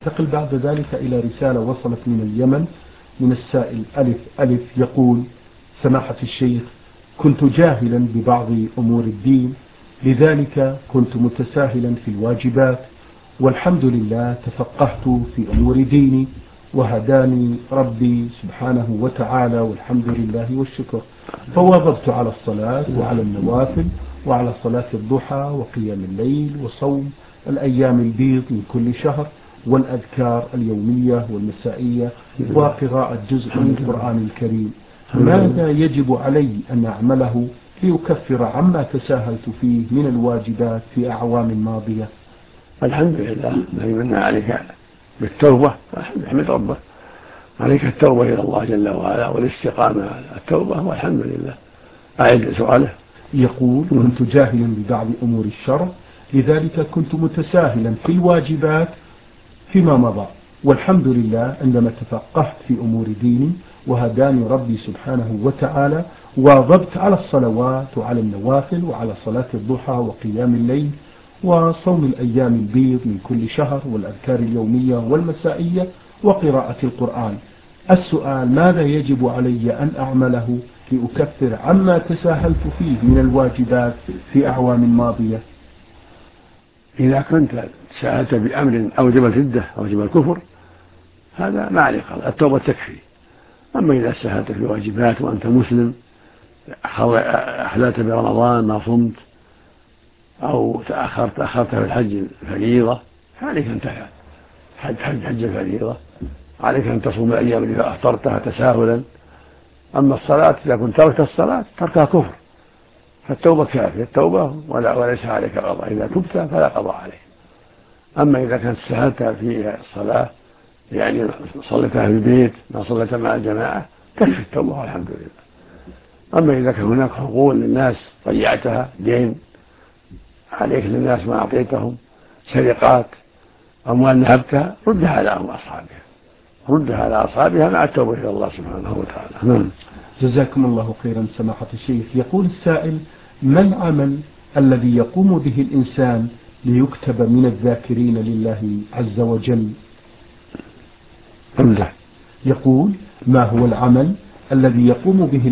انتقل بعد ذلك إلى رسالة وصلت من اليمن من السائل ألف ألف يقول: سماحة الشيخ، كنت جاهلا ببعض أمور الدين، لذلك كنت متساهلا في الواجبات، والحمد لله تفقهت في أمور ديني وهداني ربي سبحانه وتعالى، والحمد لله والشكر. فواظبت على الصلاة وعلى النوافل وعلى صلاة الضحى وقيام الليل وصوم الأيام البيض من كل شهر والأذكار اليومية والمسائية وقراءة جزء من القرآن الكريم. ماذا يجب علي أن أعمله ليكفر عما تساهلت فيه من الواجبات في أعوام ماضية؟ الحمد لله الذي من عليك بالتوبة، احمد ربه. عليك التوبة إلى الله جل وعلا والاستقامة على التوبة، والحمد لله. أعد سؤاله. يقول: كنت جاهلا ببعض أمور الشرع، لذلك كنت متساهلا في الواجبات فيما مضى، والحمد لله عندما تفقهت في أمور ديني وهداني ربي سبحانه وتعالى واظبت على الصلوات وعلى النوافل وعلى صلاة الضحى وقيام الليل وصوم الأيام البيض من كل شهر والأذكار اليومية والمسائية وقراءة القرآن. السؤال: ماذا يجب علي أن أعمله لأكفر عما تساهلت فيه من الواجبات في أعوام ماضية؟ إذا كنت سألت بأمر أوجب الردة أوجب الكفر، هذا ما عليك، التوبة تكفي. أما إذا سألت في واجبات وأنت مسلم، أحللت برمضان ما صمت، أو تأخرت في الحج الفريضة، فعليك أن تفعل حج الفريضة، عليك أن تصوم الأيام اللي أفطرتها تساهلا. أما الصلاة، إذا كنت تركت الصلاة تركها كفر، فالتوبة كافية التوبة وليس عليك قضاء. إذا تبت فلا قضاء عليك. أما إذا كانت سهلت في الصلاة، يعني صليتها في البيت ما صليت مع الجماعة، تكفي التوبة والحمد لله. أما إذا كان هناك حقوق للناس ضيعتها، دين عليك للناس ما أعطيتهم، سرقات، أموال نهبتها، ردها على أصحابها مع التوبة إلى الله سبحانه وتعالى. جزاكم الله خيرا سماحة الشيخ. يقول السائل: ما العمل الذي يقوم به الإنسان ليكتب من الذاكرين لله عز وجل؟ يقول: ما هو العمل الذي يقوم به